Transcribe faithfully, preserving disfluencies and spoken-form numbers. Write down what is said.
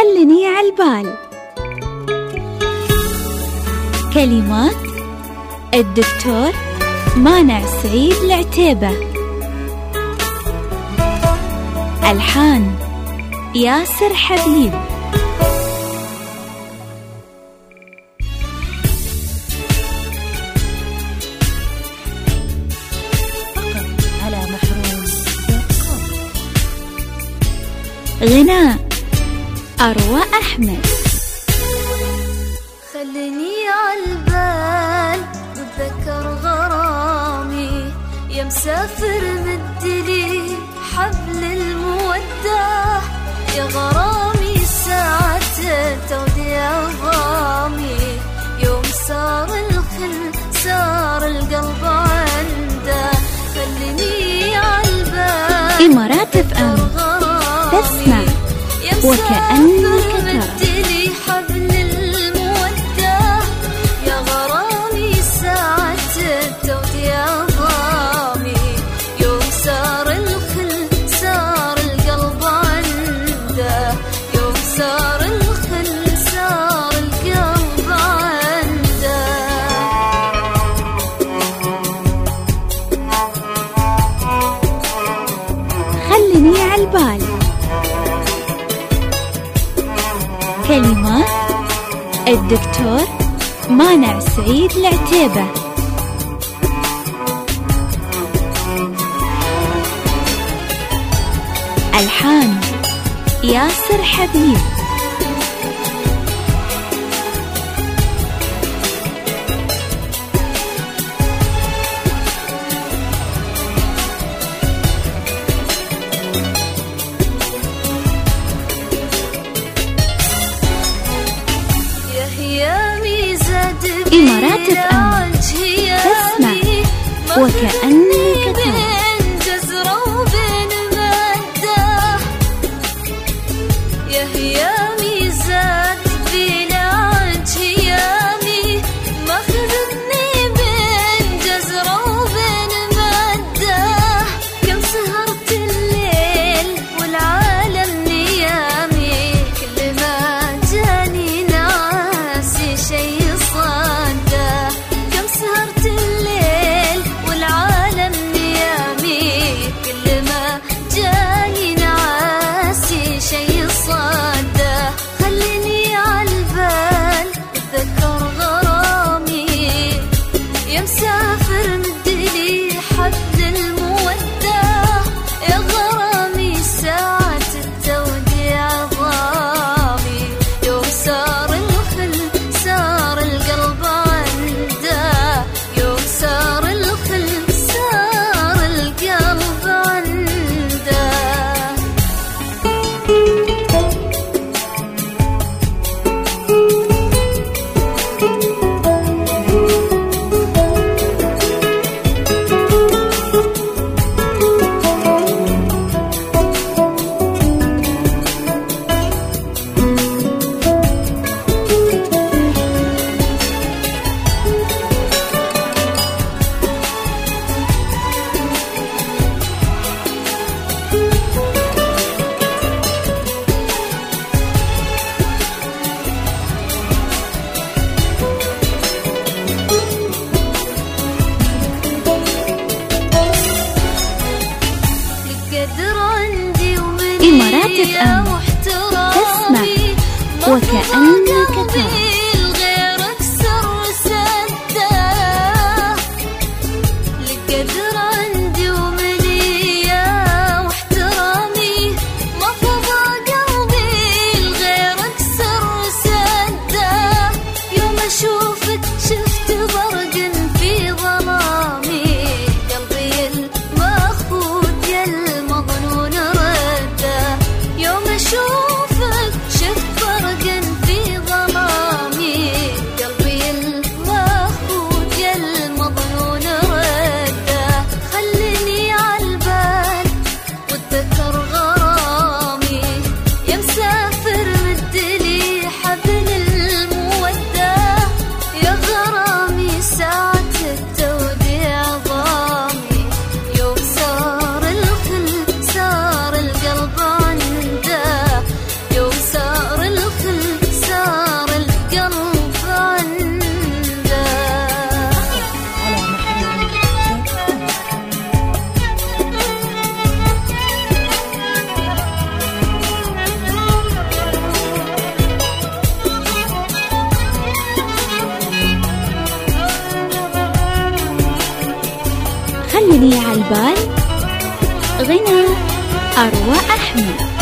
خلني عالبال. كلمات الدكتور مانع سعيد العتيبة. ألحان ياسر حبيب. غناء أروى أحمد. خلني عالبال بتذكر غرامي، يا مسافر مدلي حبل المودة، يا غرامي ساعة توديع ضامي، يوم صار الخل صار القلب عنده. خلني عالبال إمارات اف ام تسمع وكأنك ترى حبل المودة، يا غرامي ساعة توديع ضامي، يوم صار الخل صار القلب عنده، يوم صار الخل صار القلب عنده. خلني عالبال. كلمات الدكتور مانع سعيد العتيبة. ألحان ياسر حبيب. إمارات اف ام تسمع وكأنك ترى. يا هيامي زاد بلاد هيامي، ماخذني بين جزرة وبين مادة، كم سهرت الليل والعالم نيامي، كل ما جاني ناسي شي صادة، كم سهرت الليل والعالم نيامي، كل ما جاني ناسي شي صادة. خليني عالبال بتذكر غرامي، يا مسافر مدلي حبل المودة، يا غرامي ساعة التوديع ضامي، يوم صار الخل صار القلب عنده، يوم صار الخل صار القلب عنده. إمارات اف ام تسمع وكأنك ترى. غيرك سر سده، القدر عندي ومليا واحترامي، ما فضى قلبي لغيرك سر سده، يوم اشوفك شفت برق في ظلامي، قلبي الماخوذ يا المظنون رده، يوم اشوفك شفت برق في ظلامي. أغنية عالبال. غنى أروى أحمد.